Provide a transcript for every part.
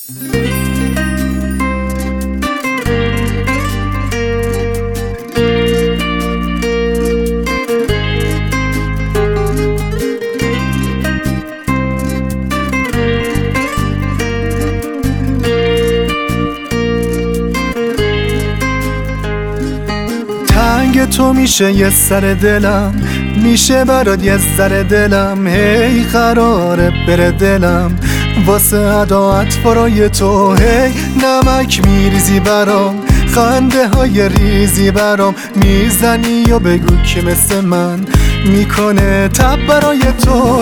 تنگ تو میشه یه سر دلم، میشه برات یه ذره دلم، هی قراره بره دلم واسه اداعت برای تو، هی نمک میریزی برام، خنده های ریزی برام میزنی و بگو که مثل من میکنه تب برای تو.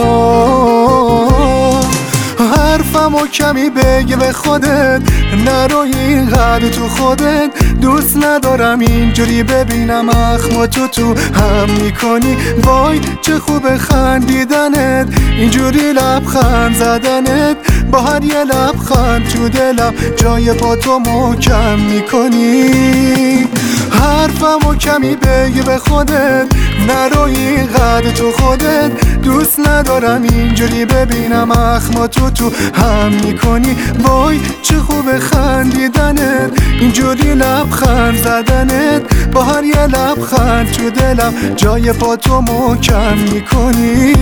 حرفمو کمی بگی به خودت، نرو اینقدر تو خودت، دوست ندارم اینجوری ببینم اخمو تو هم میکنی. وای چه خوبه خندیدنت، اینجوری لبخند زدنت، با هر یه لبخند تو دلم جای با تو محکم میکنی. حرفمو کمی بگی به خودت، نرو اینقدر تو خودت، دوست ندارم اینجوری ببینم اخمو تو هم میکنی. وای چه خوبه خندیدنت، اینجوری لبخند زدنت، با هر یه لبخند تو دلم جای پا تو محکم میکنی.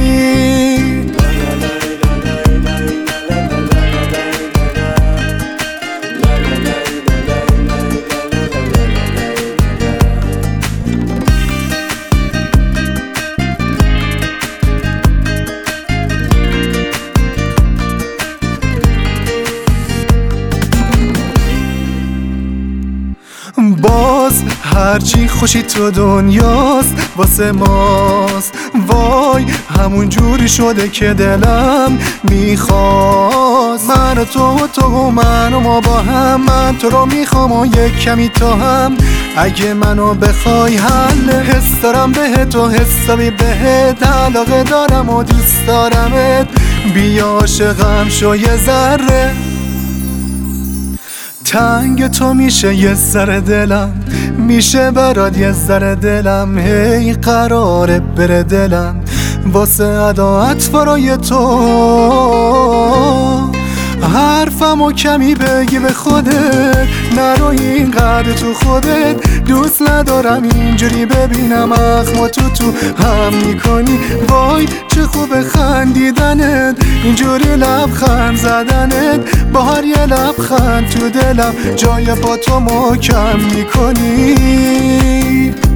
باز هرچی خوشی تو دنیاست واسه ماست، وای همون جوری شده که دلم میخواست. من و تو و من و ما با هم، من تو رو میخوام و یک کمی تو هم، اگه منو بخوای حل حس دارم بهت و حسابی بهت، علاقه دارم و دوست دارمت، بیا عاشقم شو یه ذره. تنگ تو میشه یه ذره دلم، میشه برات یه ذره دلم، هی قراره بره دلم واسه اداعت برای تو. حرفمو کمی بگی به خودت، نرو اینقدر تو خودت، دوست ندارم اینجوری ببینم اخمو تو هم میکنی. وای چه خوبه خندیدنت، اینجوری لبخند زدنت، با هر یه لبخند تو دلم جای با تو محکم میکنی.